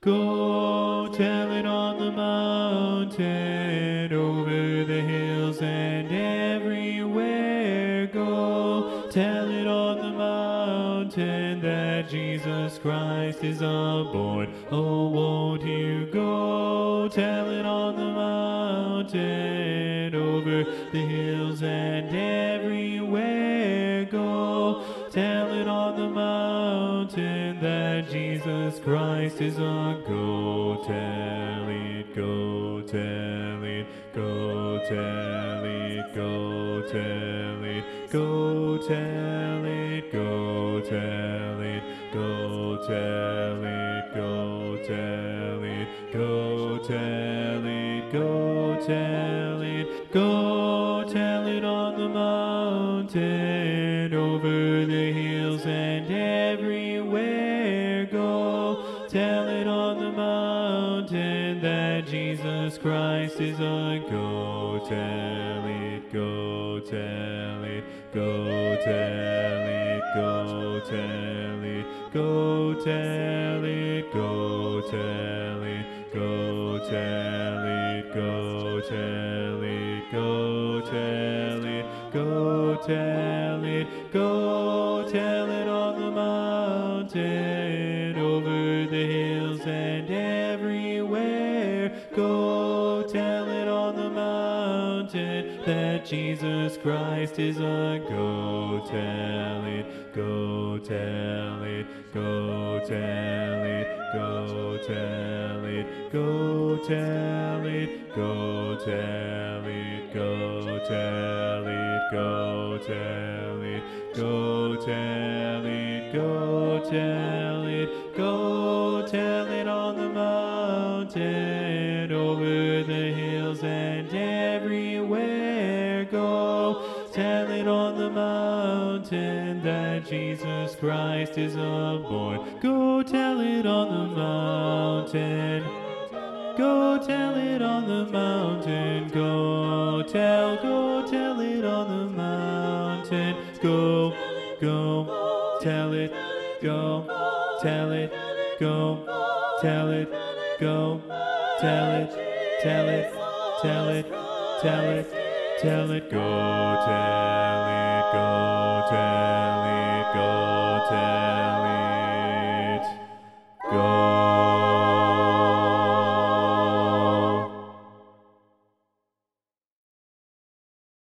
Go tell it on the mountain, over the hills and everywhere. Go tell it on the mountain that Jesus Christ is born. Oh, won't you go tell it on the mountain, over the hills and everywhere. Go tell it on the mountain that Jesus Christ is on. Go tell it, go tell it, go tell it, go tell it, go tell it, go tell it, go tell it, go tell it, go tell it, go tell it, go tell it on the mountain, over the hills and everywhere. Go tell it on the mountain that Jesus Christ is on. Go tell it, go tell it, go tell it, go tell it, go tell it, go tell it, go tell it, go tell it, go tell it, go tell it, go tell it on the mountain, over the hills and everywhere. Go tell it on the mountain that Jesus Christ is on. Go tell it, go tell it, go tell it, go tell it, go tell it, go tell it, go tell it, go tell it, go tell it, go tell it, go tell it on the mountain, over the hills and everywhere. Go tell it on the mountain that Jesus Christ is born. Go tell it on the mountain. Go tell it on the mountain. Go tell it on the mountain. Go tell it, go tell it, go tell it, go tell it, tell it, tell it, tell it, tell it, go tell it.